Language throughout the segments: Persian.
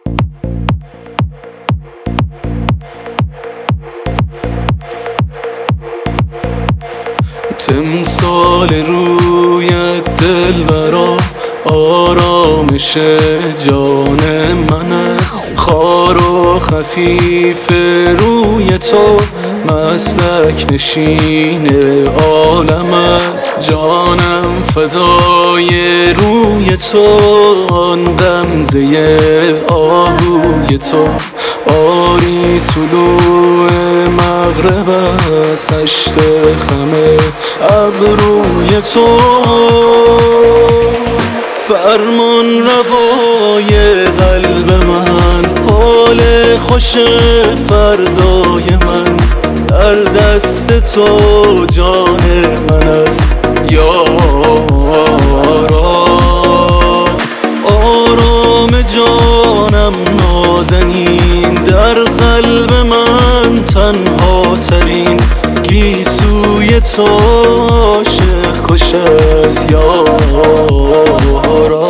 تمثال رویت دلبرا آرامش جان من است. خار و خفیف روی تو مسلک نشین عالم است. جانم فدای روی تو، آن غمزه آهوی تو. آری طلوع مغرب است، هشت خم ابروی تو. فرمان روای قلب من، حال خوش فردای من در دست تو جان من است. یارا آرام جانم نازنین، در قلب من تنها ترین گیسوی تو عاشق کش است. یارا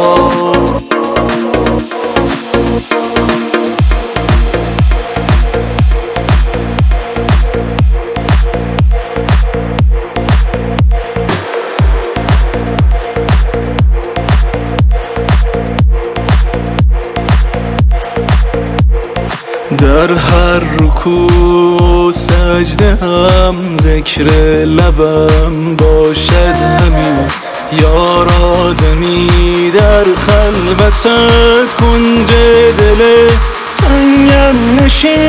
در هر رکوع سجده هم ذکر لبم باشد همین. یار آدمی در خلوتت کنج دل تنگم نشین.